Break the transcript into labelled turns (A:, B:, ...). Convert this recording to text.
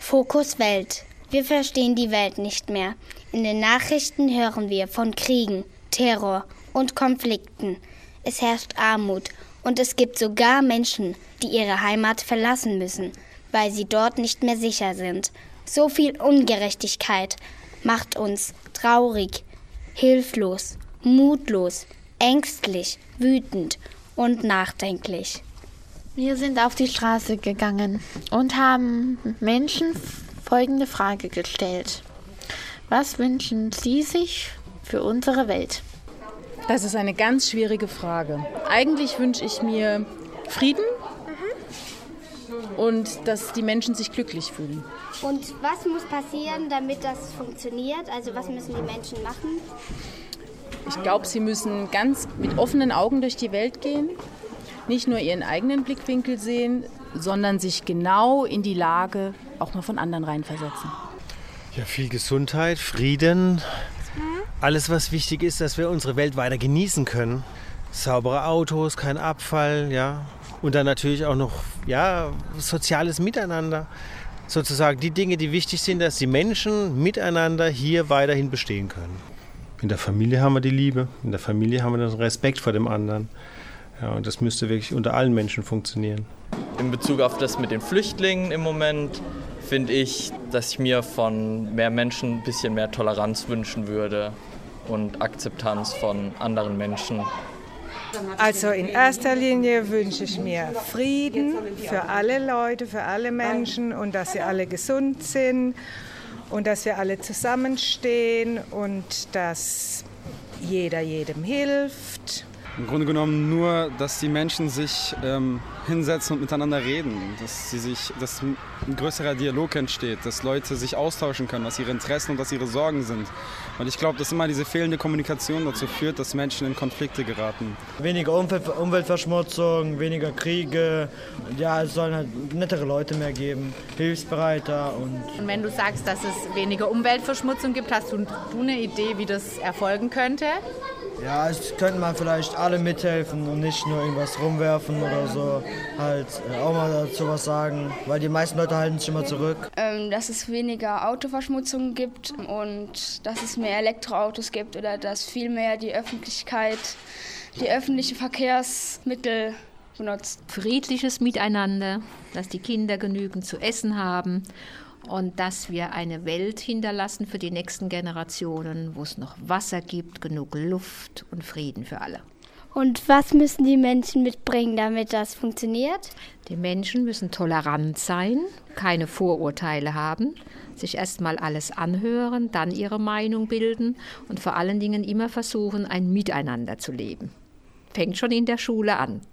A: Fokus Welt. Wir verstehen die Welt nicht mehr. In den Nachrichten hören wir von Kriegen, Terror und Konflikten. Es herrscht Armut und es gibt sogar Menschen, die ihre Heimat verlassen müssen, weil sie dort nicht mehr sicher sind. So viel Ungerechtigkeit macht uns traurig, hilflos, mutlos, ängstlich, wütend und nachdenklich.
B: Wir sind auf die Straße gegangen und haben Menschen folgende Frage gestellt. Was wünschen Sie sich für unsere Welt?
C: Das ist eine ganz schwierige Frage. Eigentlich wünsche ich mir Frieden und dass die Menschen sich glücklich fühlen.
A: Und was muss passieren, damit das funktioniert? Also was müssen die Menschen machen?
C: Ich glaube, sie müssen ganz mit offenen Augen durch die Welt gehen, nicht nur ihren eigenen Blickwinkel sehen, sondern sich genau in die Lage auch mal von anderen reinversetzen.
D: Ja, viel Gesundheit, Frieden, alles was wichtig ist, dass wir unsere Welt weiter genießen können. Saubere Autos, kein Abfall, ja. Und dann natürlich auch noch soziales Miteinander. Sozusagen die Dinge, die wichtig sind, dass die Menschen miteinander hier weiterhin bestehen können. In der Familie haben wir die Liebe, in der Familie haben wir den Respekt vor dem anderen. Ja, und das müsste wirklich unter allen Menschen funktionieren.
E: In Bezug auf das mit den Flüchtlingen im Moment finde ich, dass ich mir von mehr Menschen ein bisschen mehr Toleranz wünschen würde und Akzeptanz von anderen Menschen.
F: Also in erster Linie wünsche ich mir Frieden für alle Leute, für alle Menschen und dass sie alle gesund sind und dass wir alle zusammenstehen und dass jeder jedem hilft.
G: Im Grunde genommen nur, dass die Menschen sich hinsetzen und miteinander reden, dass ein größerer Dialog entsteht, dass Leute sich austauschen können, was ihre Interessen und was ihre Sorgen sind. Weil ich glaube, dass immer diese fehlende Kommunikation dazu führt, dass Menschen in Konflikte geraten.
H: Weniger Umweltverschmutzung, weniger Kriege, ja, es sollen halt nettere Leute mehr geben, hilfsbereiter. Und
I: wenn du sagst, dass es weniger Umweltverschmutzung gibt, hast du eine Idee, wie das erfolgen könnte?
H: Ja, es könnten mal vielleicht alle mithelfen und nicht nur irgendwas rumwerfen oder so. Halt auch mal dazu was sagen, weil die meisten Leute halten sich immer zurück.
J: Dass es weniger Autoverschmutzung gibt und dass es mehr Elektroautos gibt oder dass viel mehr die Öffentlichkeit, die öffentlichen Verkehrsmittel benutzt.
K: Friedliches Miteinander, dass die Kinder genügend zu essen haben. Und dass wir eine Welt hinterlassen für die nächsten Generationen, wo es noch Wasser gibt, genug Luft und Frieden für alle.
A: Und was müssen die Menschen mitbringen, damit das funktioniert?
K: Die Menschen müssen tolerant sein, keine Vorurteile haben, sich erstmal alles anhören, dann ihre Meinung bilden und vor allen Dingen immer versuchen, ein Miteinander zu leben. Fängt schon in der Schule an.